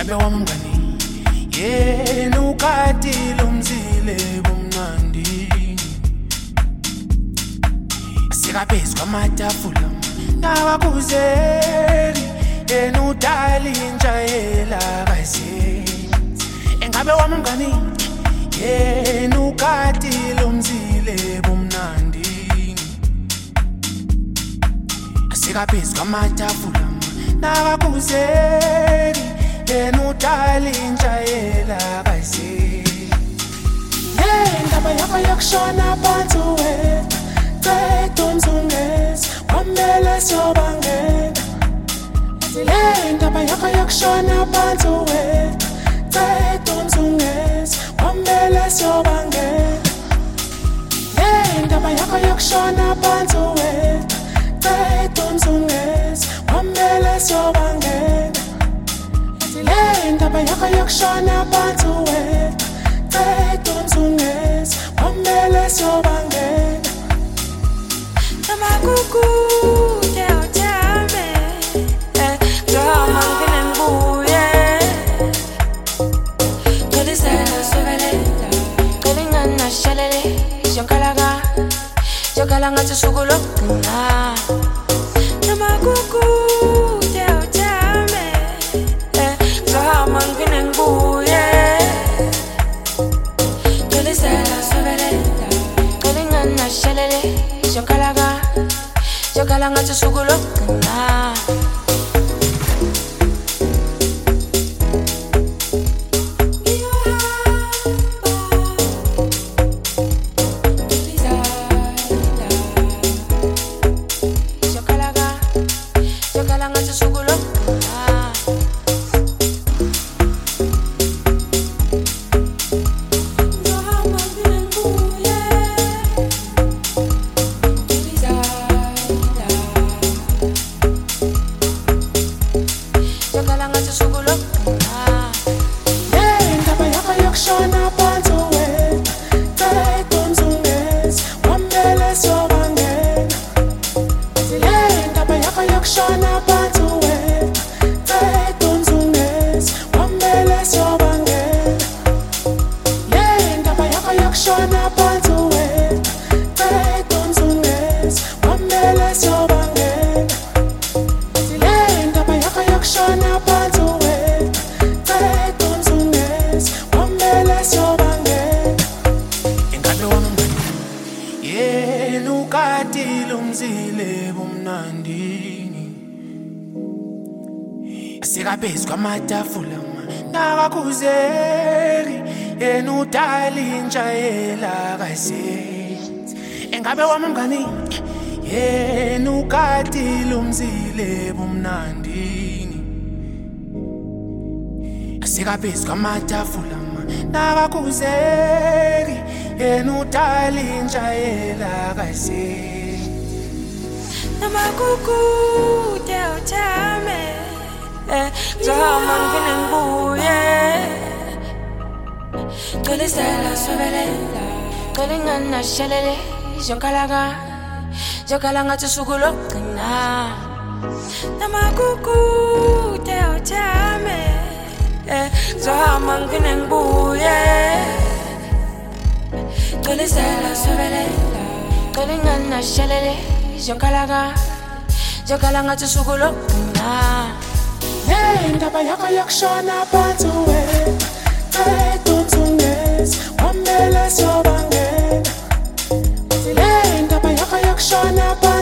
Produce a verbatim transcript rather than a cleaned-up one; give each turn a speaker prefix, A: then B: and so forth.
A: Engabe wamngani yena ukatile umzile bumnandi Sikaphezu kwamatafula nawakuzeli yena udala injayela kayisenzi Engabe wamngani yena ukatile umzile bumnandi Sikaphezu kwamatafula nawakuzeli yena udala injayela kayisenzi Ngendaba yakho yokushona phansi wena Ceda umzungezi kwamele siyobangena Ngendaba yakho yokushona phansi wena Ceda umzungezi kwamele siyobangena Ngendaba yakho yokushona phansi wena Ceda umzungezi kwamele siyobangena Ngendaba yakho yokushona phansi wena Ceda umzungezi kwamele siyobangena
B: Namakuku tell tell me eh drama ngene ngibuye Kodisela sobele Kodingana shalele Jonkalaga Jokala ngathi sukulo na Namakuku tell tell me eh drama ngene ngibuye Kodisela sobele Kodingana shalele Jonkalaga Jokala ngathi sukulo na Jokalaga Jokala ngathi sukulo na
A: Ngendaba yakho yokushona phansi wena Ceda umzungezi kwamele siyobangena Ngendaba yakho yokushona phansi wena Ceda umzungezi kwamele siyobangena Ngendaba yakho yokushona phansi wena Ceda umzungezi kwamele siyobangena Ngendaba yakho yokushona phansi wena Ceda umzungezi kwamele siyobangena Engabe wamngani yena ukatile umzile bumnandini Sikaphezu kwamatafula nawakuzeli yena udala injayela kayisenzi Engabe wamngani yena ukatile umzile bumnandini Sikaphezu kwamatafula nawakuzeli yena udala injayela kayisenzi
B: Namakuku tell tell me eh drama ngene ngibuye Kodisela sobele Kodingana shalele Jonkalaga Jokala ngathi sukulo na Namakuku tell tell me eh drama ngene ngibuye Kodisela sobele Kodingana shalele Jonkalaga Jokala ngathi sukulo na
A: Ngendaba yakho yokushona phansi wena Ceda umzungezi kwamele siyobangena Ngendaba yakho yokushona phansi